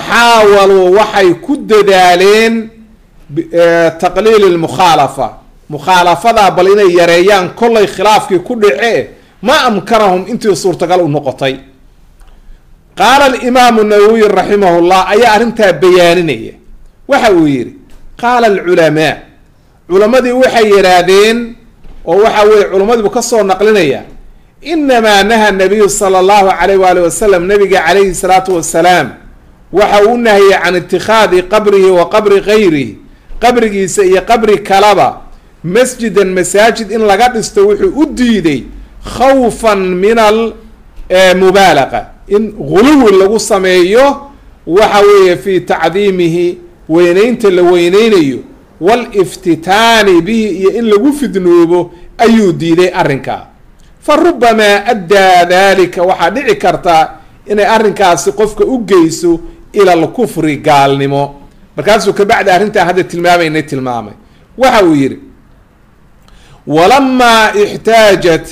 faxaawaluu waxay ku dadaaleen taqliili lmukhaalafa, mukhaalafadaa bal inay yareeyaan kollay khilaafkii ku dhacee ma amkanahum intii suurtagal u noqotay. qaala alimaamu nawowiy raximahullah ayaa arrintaa bayaaninaya, waxa uu yidhi qaala alculamaa, culamadii waxay yidhaahdeen oo waxa weye culamadiibu ka soo naqlinaya, inamaa naha nabiyu sala allahu calayh waali wasalam, nabiga calayhi salaatu wasalaam waxa uu nahiyey can itikhaadi qabrihi wa qabri gayrihi, qabrigiisa iyo qabri kalaba masjidan masaajid in laga dhisto wuxuu u diiday khawfan min almubaalaqa, in guluwi lagu sameeyo waxa weeye fi tacdiimihi, weyneynta la weyneynayo, waliftitaani bihi, iyo in lagu fidnoobo ayuu diiday arrinkaa. fa rubamaa addaa dalika, waxaa dhici karta inay arrinkaasi qofka u geyso ila alkufri, gaalnimo. markaasuu kabacdi arrintaa hadda tilmaamayna tilmaamay, waxa uu yidhi walamaa ixtaajat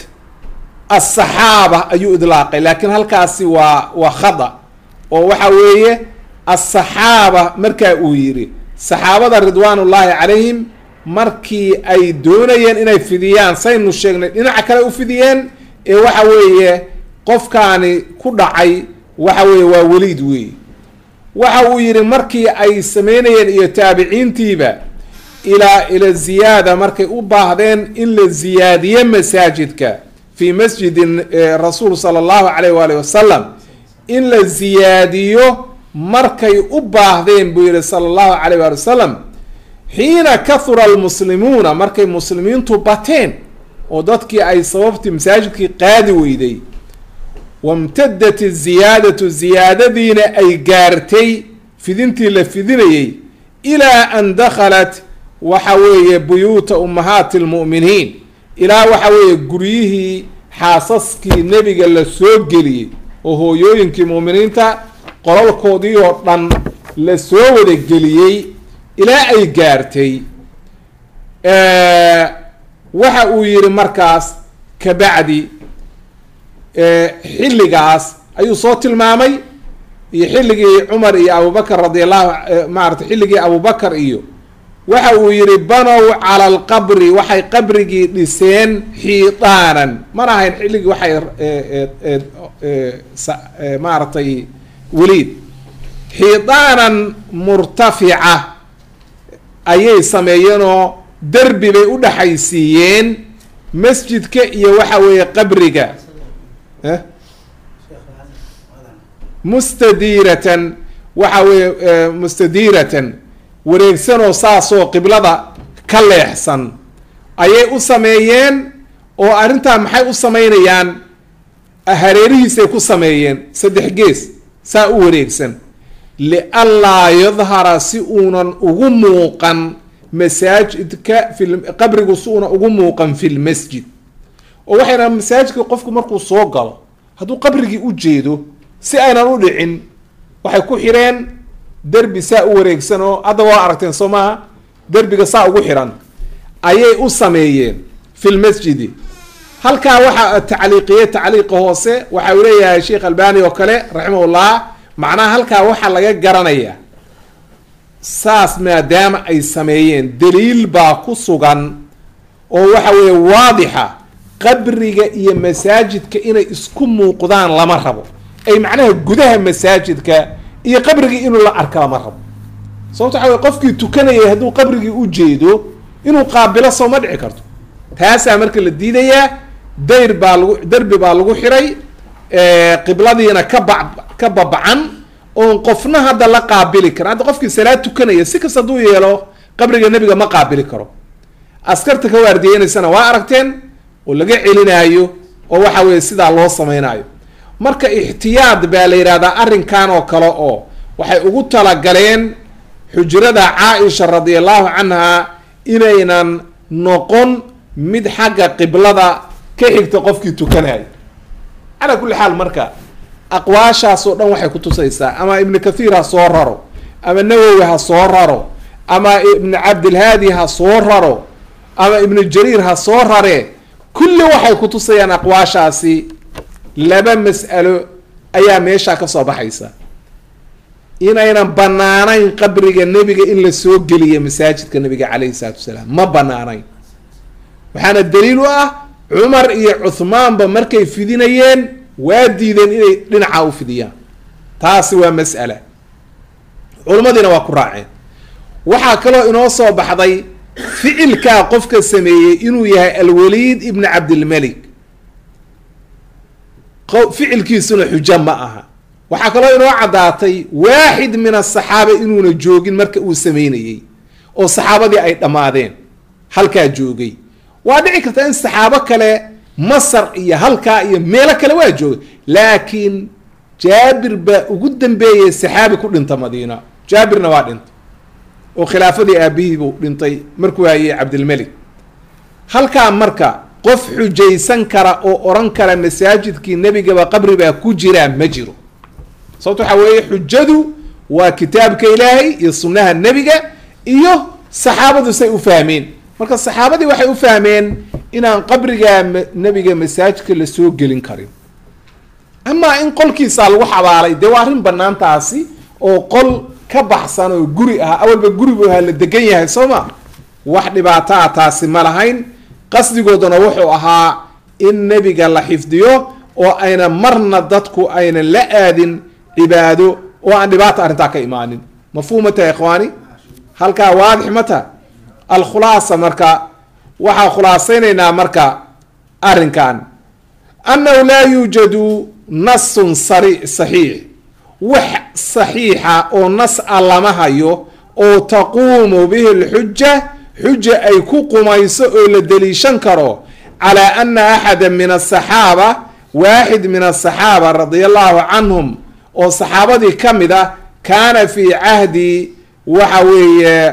asaxaaba ayuu idlaaqay, laakiin halkaasi waa waa khada oo waxa weeye asaxaaba markaa uu yidhi saxaabada ridwaanullaahi calayhim markii ay doonayeen inay fidiyaan, saynu sheegnay dhinaca kale u fidiyeen, ee waxa weeye qofkaani ku dhacay waxa weeye waa weliid weeye. waxa uu yidhi markii ay sameynayeen iyo taabiciintiiba ilaa ila ziyaada, markay u baahdeen in la ziyaadiye masaajidka fi masjidin rasuul sala allahu calayh waali wasalam, in la ziyaadiyo markay u baahdeen buu yihi sala allahu calayh waali wasalam, xiina kahura almuslimuuna, markay muslimiintu bateen oo dadkii ay sababtii masaajidkii qaadi weyday, wamtadat iziyaadatu, ziyaadadiina ay gaartay fidintii la fidinayey, ilaa an dakhalat waxa weeye buyuuta ummahaati lmu'miniin, ilaa waxa weeye guryihii xaasaskii nebiga la soo geliyey oo hooyooyinkii mu'miniinta qolalkoodii oo dhan la soo wada geliyey ilaa ay gaartay. waxa uu yidhi markaas kabacdi xilligaas ayuu soo tilmaamay, iyo xilligii cumar iyo abubakar radi allahu maarata xilligii abubakar iyo waxa uu yihi banow cala alqabri, waxay qabrigii dhiseen xiidaanan, mana ahayn xilligii waxay maaragtay weliid, xiidaanan murtafica ayay sameeyeenoo derbi bay u dhexaysiiyeen masjidka iyo waxa weeye qabriga, mustadiiratan waxa weeye mustadiiratan wareegsanoo saasoo qiblada ka leexsan ayay u sameeyeen. oo arrintaa maxay u sameynayaan? hareerihiisay ku sameeyeen saddex gees saa u wareegsan, lianlaa yadhara, si uunan ugu muuqan masaajidka fi qabrigu, si uunan ugu muuqan fi lmasjid. oo waxay dhahaan masaajidka qofku markuu soo galo hadduu qabrigii u jeedo si aynan u dhicin, waxay ku xireen derbi saa u wareegsan, oo hadda waa aragteen soo maaha, derbiga saa ugu xiran ayay u sameeyeen fi lmasjidi. halkaa waxaa tacliiqiye tacliiqa hoose waxa uu leeyahay sheekh albani oo kale raximahullah, macnaha halkaa waxaa laga garanaya saas maadaama ay sameeyeen daliil baa ku sugan oo waxa weeye waadixa, qabriga iyo masaajidka inay isku muuqdaan lama rabo, ay macnaha gudaha masaajidka iyo qabrigii inuu la arka lama rabo. sababto waxa wey qofkii tukanayay hadduu qabrigii u jeedo inuu qaabilo soo ma dhici karto, taasaa marka la diidayaa. dayr baa lagu derbi baa lagu xiray, qibladiina ka ba ka babacan oon qofna hadda la qaabili karan. hadda qofkii salaad tukanaya si kasta hadduu yeelo qabriga nebiga ma qaabili karo. askarta ka waardiyeynaysana waa aragteen oo laga celinaayo oo waxa weye sidaa loo sameynaayo. marka ixtiyaad baa la yidhahdaa arrinkan oo kale, oo waxay ugu talagaleen xujrada caaisha radi allahu canha inaynan noqon mid xagga qiblada ka xigta qofkii tukanaya. calaa kulli xaal marka aqwaashaas oo dhan waxay kutusaysaa, ama ibnu kathiir ha soo raro, ama nawowi ha soo raro, ama ibnu cabdilhaadi ha soo raro, ama ibnu jariir ha soo rare, kulli waxay kutusayaan aqwaashaasi laba mas'alo ayaa meeshaa ka soo baxaysa. inaynan banaanayn qabriga nebiga in la soo geliyo masaajidka nebiga calayhi salaatu wasalaam, ma banaanayn. waxaana daliil u ah cumar iyo cuthmaanba markay fidinayeen waa diideen inay dhinaca u fidiyaan. taasi waa mas'ala culimmadiina waa ku raaceen. waxaa kaloo inoo soo baxday ficilkaa qofka sameeyey inuu yahay alwaliid ibni cabdilmalik, ficilkiisuna xujo ma aha. waxaa kaloo inoo caddaatay waaxid min asaxaaba inuuna joogin marka uu sameynayey oo saxaabadii ay dhammaadeen halkaa joogay. waa dhici karta in saxaabo kale masar iyo halkaa iyo meelo kale waa joogay, laakiin jaabir baa ugu dambeeyey saxaabi ku dhinta madiina. jaabirna waa dhintay oo khilaafadii aabihii buu dhintay markuu hayey cabdilmalik. halkaa marka qof xujaysan kara oo oran kara masaajidkii nebigaba qabri baa ku jiraa ma jiro. sababto waxaa weeye xujadu waa kitaabka ilaahay iyo sunnaha nebiga iyo saxaabadu say u fahmeen. marka saxaabadii waxay u fahmeen inaan qabrigaa nebiga masaajidka lasoo gelin karin. amaa in qolkiisaa lagu xabaalay dee waa arrin banaantaasi oo qol ka baxsan oo guri ah, awalba gurigu ahaa la degan yahay soo ma, wax dhibaato ah taasi ma lahayn. qasdigooduna wuxuu ahaa in nebiga la xifdiyo oo ayna marna dadku aynan la aadin cibaado oo aan dhibaata arrintaa ka imaanin. mafhuumata ya ikhwaani, halkaa waadix mata. alkhulaasa marka waxaa khulaasaynaynaa marka arrinkan annahu laa yuujadu nasun sari saxiix, wax saxiixa oo nas a lama hayo oo taquumu bihi lxuja, xuja ay ku qumayso oo la deliishan karo calaa ana axada min asaxaaba, waaxid min asaxaaba radia allahu canhum oo saxaabadii ka mid ah, kaana fii cahdi waxa weeye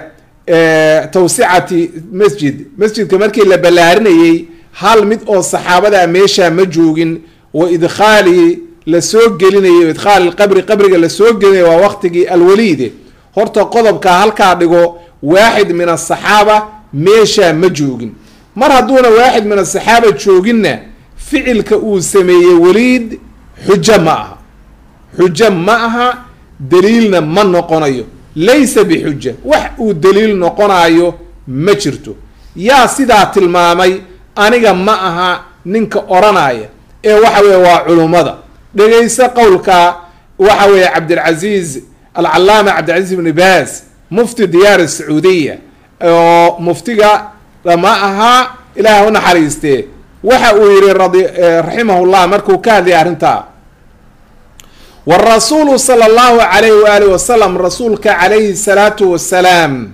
tawsicati masjid, masjidka markii la ballaarinayey hal mid oo saxaabada meeshaa ma joogin. wa idkhaali lasoo gelinayay, idkhaali qabri qabriga lasoo gelinaya waa waqtigii alwaliide. horta qodobka halkaa dhigo, waaxid min asaxaaba meeshaa ma joogin. mar hadduuna waaxid min asaxaaba jooginna ficilka uu sameeyey waliid xujo ma aha, xujo ma aha, daliilna ma noqonayo. laysa bixuja, wax uu daliil noqonayo ma jirto. yaa sidaa tilmaamay? aniga ma aha ninka oranaya ee waxa weeye waa culummada. dhegayso qowlka waxa weeye cabdilcaziiz alcalaama cabdilcaziiz ibni baas mufti diyaar sacuudiya oo muftiga ma aha ilaah u naxariistee, waxa uu yihi radi raximahullah markuu ka hadlaya arrintaa, warasuulu sala allahu calayhi waalihi wasalam, rasuulka calayhi salaatu wasalaam,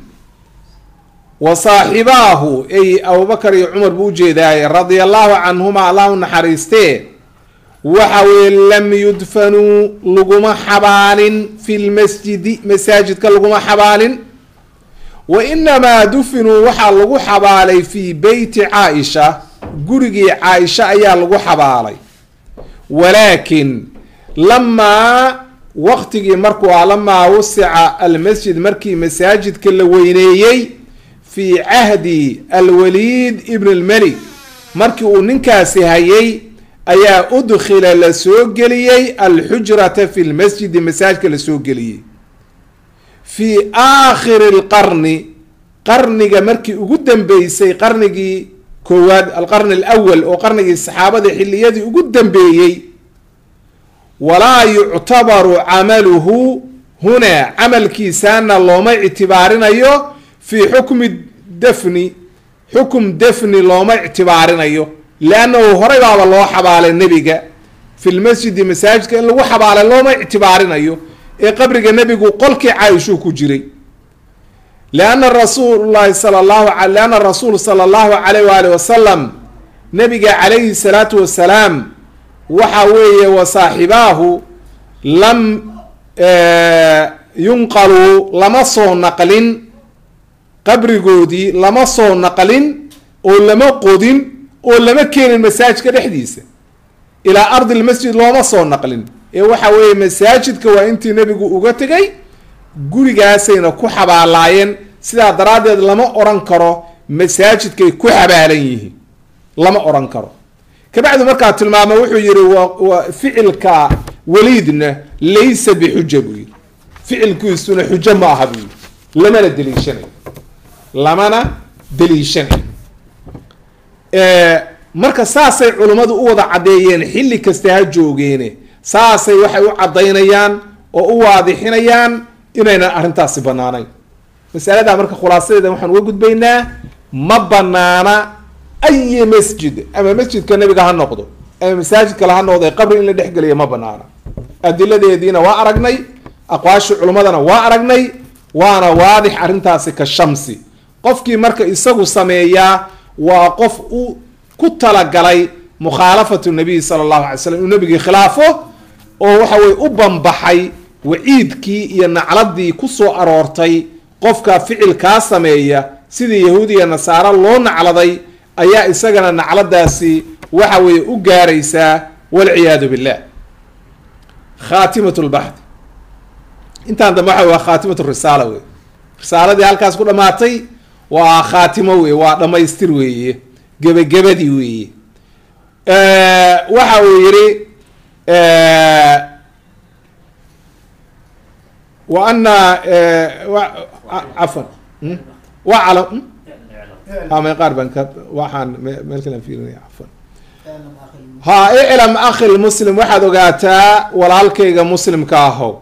wa saaxibaahu ay abubakar iyo cumar buu ujeedaaye radia allahu canhuma allah u naxariistee, waxa weye lam yudfanuu laguma xabaalin fi lmasjidi, masaajidka laguma xabaalin. wa inamaa dufinuu waxaa lagu xabaalay fii beyti caaisha, gurigii caaisha ayaa lagu xabaalay. walaakin lamaa waqtigii markuu ah lamaa wasica almasjid, markii masaajidka la weyneeyey fii cahdi alwaliid ibn almalik, markii uu ninkaasi hayay ayaa udkhila la soo geliyey alxujrata fi lmasjidi, masaajidka la soo geliyey fii aakhiri lqarni, qarniga markii ugu dambeysay, qarnigii koowaad alqarni alawal oo qarnigii saxaabada xiliyadii ugu dambeeyey. walaa yuctabaru camaluhu hunaa, camalkiisaana looma ictibaarinayo fii xukmi dafni, xukum dafni looma ictibaarinayo, liannahu horey baaba loo xabaalay nebiga fi lmasjidi, masaajidka in lagu xabaalay looma ictibaarinayo, ee qabriga nebigu qolkii caaishuu ku jiray. lianna rasuulahi sala allahu lianna rasuul sala allahu calayh waali wasalam, nebiga calayhi salaatu wasalaam waxa weeye wa saaxibaahu lam yunqaluu, lama soo naqlin qabrigoodii, lama soo naqlin oo lama qodin oo lama keenin masaajidka dhexdiisa ilaa ardi lmasjid, looma soo naqlin. ee waxa weeye masaajidka waa intii nebigu uga tegay, gurigaasayna ku xabaalaayeen. sidaa daraaddeed lama oran karo masaajidkay ku xabaalan yihiin, lama oran karo. kabacdi markaa tilmaama wuxuu yihi ficilka waliidna laysa bixuja buu yihi, ficilkiisuna xujo ma aha buu yihi, lamana deliishanayo, lamana deliishanayo. marka saasay culummadu u wada caddeeyeen xilli kasta ha joogeene saasay waxay u caddaynayaan oo u waadixinayaan inaynan arrintaasi banaanayn. masalada marka khulaasadeeda waxaan uga gudbaynaa ma banaana ay masjid ama masjidka nabiga ha noqdo ama masaajid kale ha noqdo qabri in la dhexgeliyo ma banaana. adiladeediina waa aragnay, aqwaasha culimmadana waa aragnay, waana waadix arrintaasi ka shamsi. qofkii marka isagu sameeyaa waa qof u ku talagalay mukhaalafatu nabiy sala allahu alay slam inuu nabigii khilaafo oo waxa weye u banbaxay waciidkii iyo nacladii kusoo aroortay qofka ficilkaa sameeya sidii yahuudiya nasaara loo nacladay ayaa isagana nacladaasi waxa weeye u gaaraysaa walciyaadu billah. khaatimatu lbaxdi intaan dambe waxa waa khaatimatu risaala wey. risaaladii halkaas ku dhamaatay waa khaatimo wey, waa dhamaystir weeye, gebagabadii weeye. waxa uu yihi wa ana cafan wa ama qaar baan ka waxaan meel kale fiirinaya cafan ha iclam akhi lmuslim waxaad ogaataa walaalkayga muslimka ahow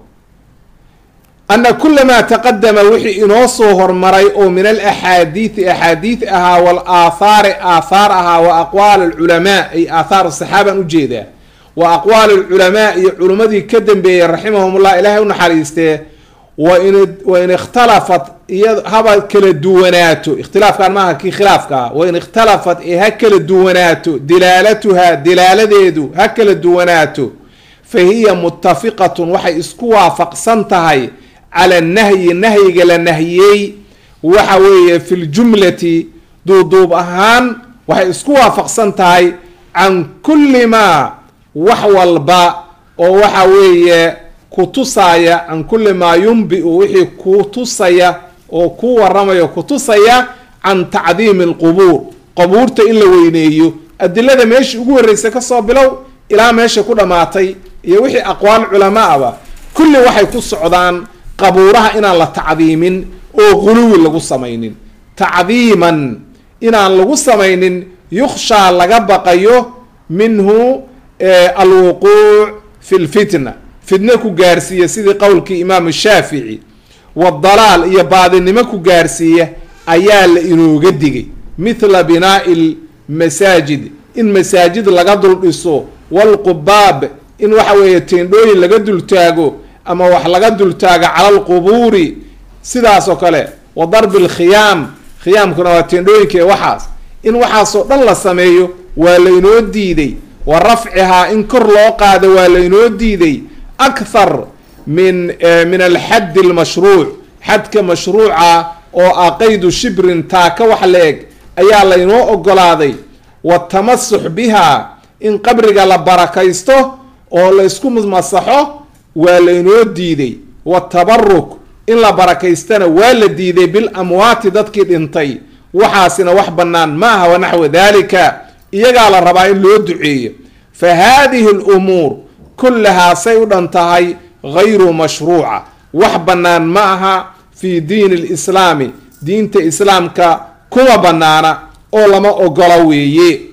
ana kula maa taqadama wixii inoo soo hormaray oo min alaxaadiidi axaadiid ahaa walaathaari aathaar ahaa wa aqwaal alculamaa ay aathaar asaxaaban ujeedaa wa aqwaal alculamaa iyo culimmadii ka dambeeyey raximahumullah ilaahay u naxariistee wain wain ikhtalafat iya haba kala duwanaato, ikhtilaafkaan maaha kii khilaafka ah, wain ikhtalafat ee ha kala duwanaato dilaalatuhaa dilaaladeedu ha kala duwanaato fa hiya mutafiqatun waxay isku waafaqsan tahay cala nahyi nahyiga la nahyey waxa weeye fi ljumlati duuduub ahaan waxay isku waafaqsan tahay can kulli maa wax walba oo waxa weeye kutusaya can kulli maa yumbiu wixii kutusaya oo ku waramayo kutusaya can tacdiimi alqubuur qubuurta in la weyneeyo. adilada meeshii ugu horreysay kasoo bilow ilaa meesha ku dhamaatay iyo wixii aqwaal culamaaba kulli waxay ku socdaan qabuuraha inaan la tacdiimin oo guluwi lagu samaynin. tacdiiman inaan lagu samaynin yukhshaa laga baqayo minhu alwuquuc fi lfitna, fitne ku gaarsiiya sidii qowlkii imaam shaafici, wadalaal iyo baadinimo ku gaarsiiya ayaa la inooga digay. mithla binaa'i lmasaajid in masaajid laga dul dhiso, walqubaab in waxa weeye teendhooyin laga dultaago ama wax laga dultaago cala alqubuuri sidaas oo kale, wa darbi lkhiyaam khiyaamkuna waa teendhooyinka waxaas in waxaasoo dhan la sameeyo waa laynoo diiday. wa rafcihaa in kor loo qaado waa laynoo diiday akthar min min alxaddi almashruuc, xadka mashruuca oo ah qaydu shibrin taaka wax la eg ayaa laynoo ogolaaday. watamasux bihaa in qabriga la barakaysto oo la isku masaxo waa laynoo diiday. watabaruk in la barakaystana waa la diiday bil amwaati dadkii dhintay, waxaasina wax bannaan ma aha. wanaxwa dalika iyagaa la rabaa in loo duceeyo. fa haadihi alumuur kullahaa say u dhan tahay gayru mashruuca, wax bannaan ma aha fii diini lislaami, diinta islaamka kuma bannaana oo lama ogola weeye.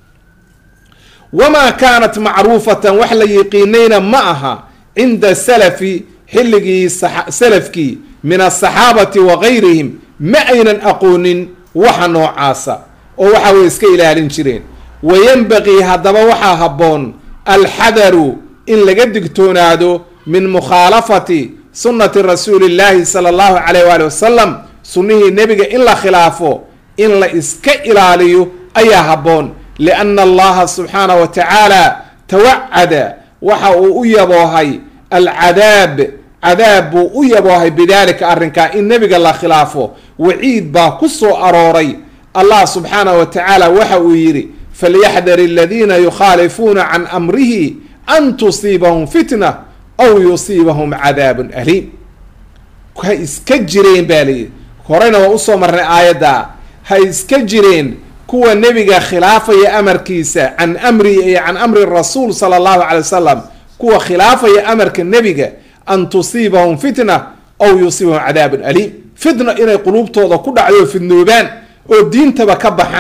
wamaa kaanat macruufatan wax la yiqiinayna ma aha cinda salafi xilligii salafkii min asaxaabati wa gayrihim ma aynan aqoonin waxa noocaasa oo waxa way iska ilaalin jireen. wayanbaqii haddaba waxaa habboon alxadaru in laga digtoonaado min mukhaalafati sunnati rasuuli llaahi sala allahu calayh waali wasalam, sunnihii nebiga in la khilaafo in la iska ilaaliyo ayaa habboon. lianna allaha subxaanahu wa tacaala tawacada waxa uu u yaboohay alcadaab, cadaab buu u yaboohay bidaalika arrinkaa in nebiga la khilaafo. waciid baa ku soo arooray. allah subxaanahu wa tacaala waxa uu yidhi falyaxdar aladiina yukhaalifuuna can amrihi an tusiibahum fitna aw yusiibahum cadaabun aliim. ha iska jireen baa layidhi, horeyna waa usoo marnay aayadda, ha iska jireen kuwa nebiga khilaafaya amarkiisa can amrihi iyo can amri rasuul sala allahu calay wasalam, kuwa khilaafaya amarka nebiga an tusiibahum fitna aw yusiibahum cadaabun aliim. fitna inay quluubtooda ku dhacdo fidnoobaan oo diintaba ka baxaan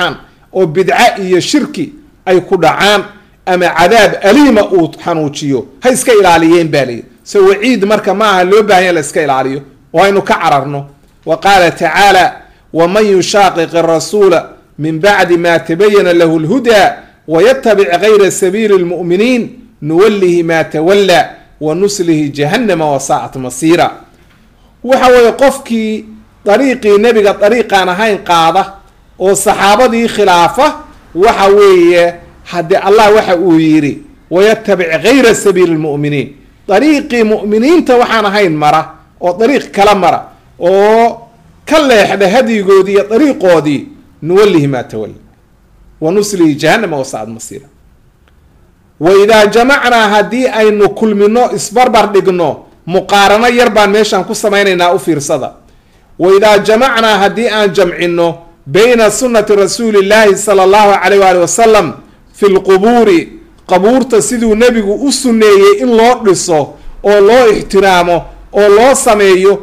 oo bidca iyo shirki ay ku dhacaan ama cadaab aliima uu xanuujiyo ha iska ilaaliyeen baa layidhi. so waciid marka ma aha loo baahan ya la iska ilaaliyo oo aynu ka cararno. wa qaala tacaala waman yushaaqiq arasuula min bacdi ma tabayana lahu lhudaa wayatabic gayra sabiili lmu'miniin nuwallihi ma tawalla wa nuslihi jahannama wasaa'at masiira. waxa weeye qofkii dariiqii nebiga dariiqaan ahayn qaada oo saxaabadii khilaafa waxa weeye haddii allah waxa uu yidhi wayatabic gayra sabiili lmu'miniin, dariiqii mu'miniinta waxaan ahayn mara oo dariiq kala mara oo ka leexda hadyigoodii iyo dariiqoodii nuwallihi maa tawalla wa nuslihi jahannama wasaa'at masiira. wa idaa jamacnaa haddii aynu kulmino isbarbar dhigno muqaarano yar baan meeshaan ku samaynaynaa u fiirsada. wa idaa jamacnaa haddii aan jamcino bayna sunnati rasuuli llaahi sala allahu calayh waali wasalam fi lqubuuri, qabuurta siduu nebigu u sunneeyey in loo dhiso oo loo ixtiraamo oo loo sameeyo,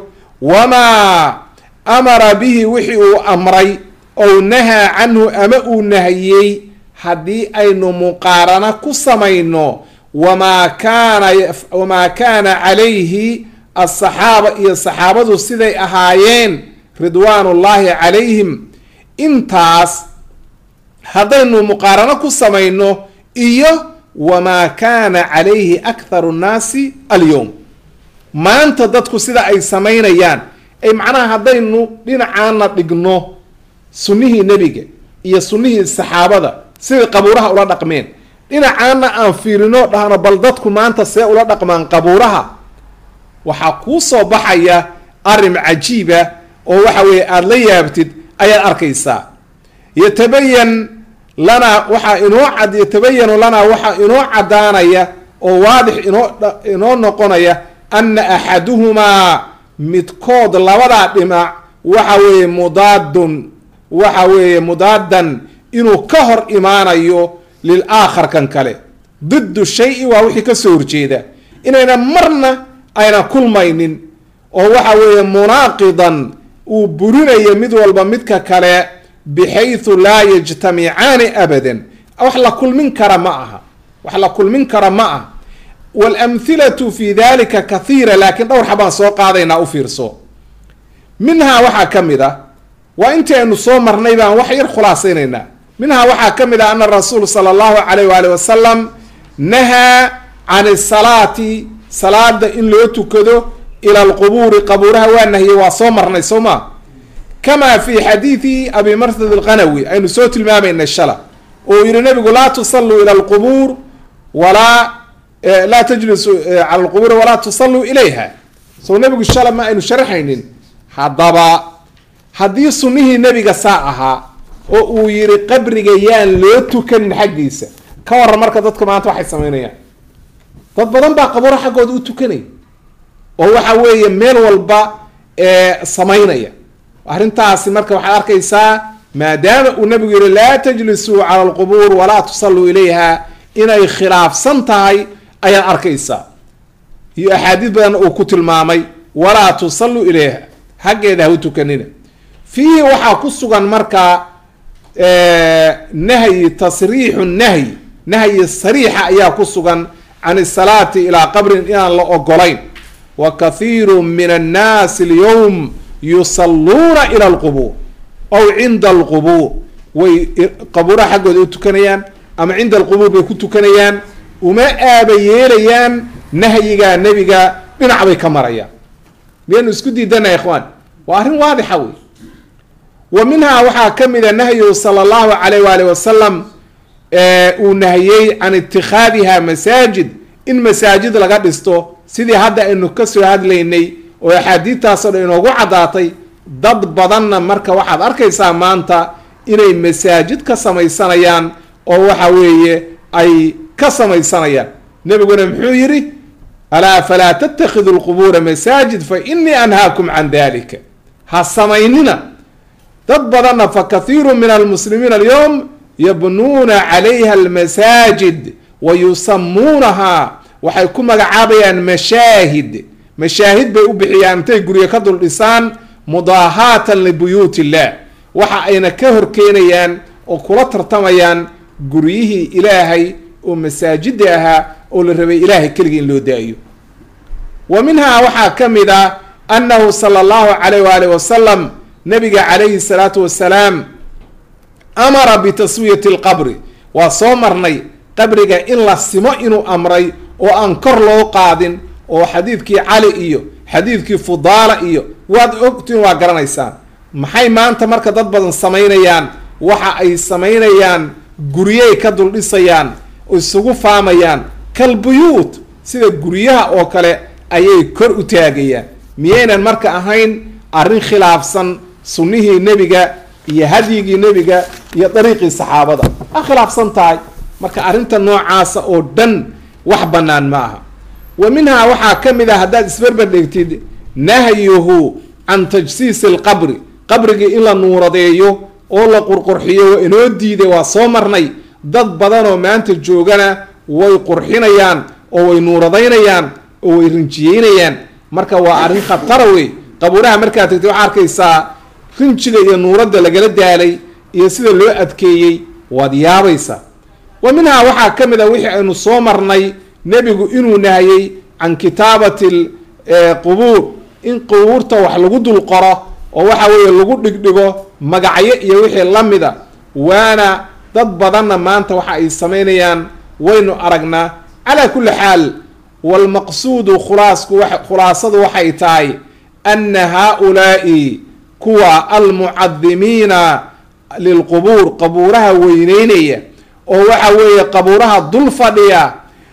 wamaa amara bihi wixii uu amray ou nahaa canhu ama uu nahiyey, haddii aynu muqaarano ku samayno wamaa kaana wamaa kaana calayhi asaxaaba iyo saxaabadu siday ahaayeen ridwaanullaahi calayhim, intaas haddaynu muqaarano ku samayno iyo wamaa kaana calayhi akharu nnaasi alyowm, maanta dadku sida ay samaynayaan ay macnaha haddaynu dhinacaana dhigno sunnihii nebiga iyo sunnihii saxaabada siday qabuuraha ula dhaqmeen, dhinacaana aan fiirino dhahno bal dadku maanta see ula dhaqmaan qabuuraha, waxaa kuu soo baxaya arrin cajiiba oo waxa weeye aada la yaabtid ayaad arkaysaa. yatabayan lanaa waxaa inoo cad yatabayanu lanaa waxaa inoo caddaanaya oo waadix inoo inoo noqonaya anna axaduhumaa midkood labadaa dhinac waxa weeye mudaadun waxa weeye mudaadan inuu ka hor imaanayo lil aakhar kan kale, diddu shay-i waa wixii kasoo horjeeda, inayna marna ayna kulmaynin oo waxa weeye munaaqidan uu burinayo mid walba midka kale bixaysu laa yajtamicaani abadan, wax la kulmin kara ma aha wax la kulmin kara ma aha. waalamhilatu fi dalika kathiira, laakiin dhowr xabaan soo qaadaynaa u fiirso. minhaa waxaa ka mid ah, waa intaynu soo marnay baan wax yar khulaasaynaynaa. minhaa waxaa ka mid ah ana rasuul sala allahu calayh waali wasalam nahaa can isalaati, salaada in loo tukado ila alqubuuri, qabuuraha waa nahiyey, waa soo marnay soo ma, kamaa fi xadiidi abi marsad alqanawi aynu soo tilmaamayna shala oo yihi nabigu laa tusalluu ila alqubuur walaa laa tajlisuu cala alqubuuri walaa tusalluu ilayha. soo nabigu shala ma aynu sharaxaynin. haddaba haddii sunnihii nebiga saa ahaa oo uu yihi qabriga yaan loo tukanin xaggiisa, ka waran marka dadka maanta waxay samaynayaan. dad badan baa qabuura xaggooda u tukanaya oo waxa weeye meel walba samaynaya. arrintaasi marka waxaad arkaysaa maadaama uu nabigu yihi laa tajlisuu cala alqubuur walaa tusalluu ilayha inay khilaafsan tahay ayaad arkaysaa, iyo axaadiis badan uu ku tilmaamay walaa tusalluu ilayha, xaggeeda ha u tukanina. fiihi waxaa ku sugan markaa nahyi tasriixu nahyi, nahyi sariixa ayaa ku sugan can isalaati ilaa qabrin inaan la ogolayn. wa kathiiru min annaasi alyowm yusalluuna ila alqubuur aw cinda alqubuur, way qabuuraha xaggooda u tukanayaan ama cinda alqubuur bay ku tukanayaan, uma aaba yeelayaan nahyigaa nebiga dhinac bay ka marayaan. miyaynu isku diidana ikhwaan? waa arrin waadixa wey. wa minhaa waxaa ka mida nahyu sala allahu calayh waali wasalam uu nahiyey can itikhaadiha masaajid, in masaajid laga dhisto, sidii hadda aynu kasoo hadlaynay oo axaadiidtaasoo dhan inoogu caddaatay. dad badanna marka waxaad arkaysaa maanta inay masaajid ka samaysanayaan oo waxa weeye ay ka samaysanayaan. nebiguna muxuu yidhi alaa falaa tatakhidu lqubuura masaajid fa inii anhaakum can dalika, ha samaynina. dad badanna fa kathiiru min almuslimiina alyowm yabnuuna calayha almasaajid wa yusamuunahaa, waxay ku magacaabayaan mashaahid, mashaahid bay u bixiyaan intay guryo ka dul dhisaan mudaahaatan libuyuut illah, waxa ayna ka horkeenayaan oo kula tartamayaan guryihii ilaahay oo masaajida ahaa oo la rabay ilaahay keligii in loo daayo. wa minhaa waxaa ka mid ah annahu sala allahu calayh waalihi wasalam nabiga calayhi salaatu wasalaam amara bitaswiyati alqabri. waa soo marnay qabriga in la simo inuu amray oo aan kor loo qaadin, oo xadiidkii cali iyo xadiidkii fudaala iyo waad ogtiin waa garanaysaan. maxay maanta marka dad badan samaynayaan? waxa ay samaynayaan guryey ka dul dhisayaan oo isugu faamayaan kalbuyuut, sida guryaha oo kale ayay kor u taagayaan. miyaynan marka ahayn arrin khilaafsan sunnihii nebiga iyo hadyigii nebiga iyo dariiqii saxaabada? a khilaafsan tahay. marka arrinta noocaasa oo dhan wax bannaan ma aha. wa minhaa waxaa ka mid ah haddaad isbarbar dhigtid nahyuhu can tajsiisi alqabri, qabrigii in la nuuradeeyo oo la qurqurxiyo waa inoo diiday, waa soo marnay. dad badanoo maanta joogana way qurxinayaan oo way nuuradaynayaan oo way rinjiyeynayaan. marka waa arrin khatara wey. qabuuraha markaad tagtay waxaa arkaysaa rinjiga iyo nuuradda lagala daalay iyo sida loo adkeeyey, waad yaabaysaa. wa minhaa waxaa ka mid a wixii aynu soo marnay nebigu inuu nahayey can kitaabati qubuur, in qubuurta wax lagu dul qoro oo waxa weeye lagu dhigdhigo magacyo iyo wixii la mida. waana dad badanna maanta waxa ay samaynayaan waynu aragnaa. calaa kulli xaal walmaqsuudu khulaasku khulaasadu waxay tahay ana haa-ulaa'i kuwa almucadimiina lilqubuur, qabuuraha weyneynaya oo waxa weeye qabuuraha dul fadhiya,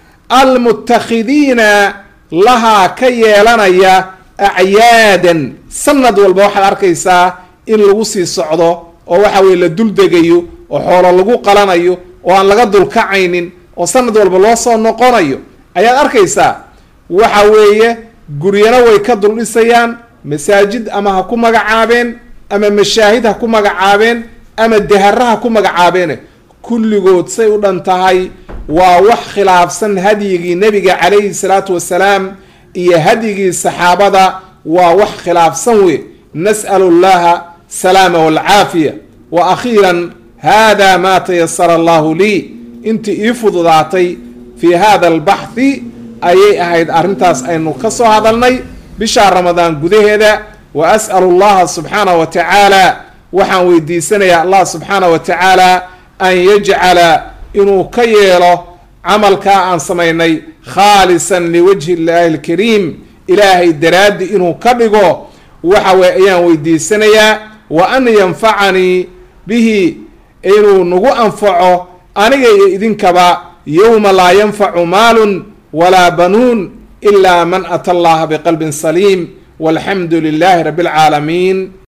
almutakhidiina lahaa ka yeelanaya acyaadan, sanad walba waxaad arkaysaa in lagu sii socdo oo waxa weye la dul degayo oo xoolo lagu qalanayo oo aan laga dulkacaynin oo sanad walba loo soo noqonayo ayaad arkaysaa. waxa weeye guryana way ka dul dhisayaan, masaajid ama ha ku magacaabeen ama mashaahid ha ku magacaabeen ama dahara ha ku magacaabeene, kulligood say u dhan tahay waa wax khilaafsan hadyigii nebiga calayhi salaatu wasalaam iyo hadyigii saxaabada. waa wax khilaafsan wey. nas'alu llaha salaama walcaafiya. wa akhiiran hada ma tayasara allahu lii, intii ii fududaatay fii hada albaxthi ayay ahayd arrintaas aynu ka soo hadalnay bisha ramadaan gudaheeda. wa as'alu allaha subxaanahu wa tacaala, waxaan weydiisanayaa allah subxaanahu wa tacaala an yajcala inuu ka yeelo camalkaa aan samaynay khaalisan liwajhi illaahi alkariim, ilaahay daraaddi inuu ka dhigo waxa weye ayaan weydiisanayaa. wa an yanfacanii bihi, inuu nagu anfaco aniga iyo idinkaba yowma laa yanfacu maalun walaa banuun ilaa man ata allaha biqalbin saliim. walxamdu lilaahi rabbi alcaalamiin.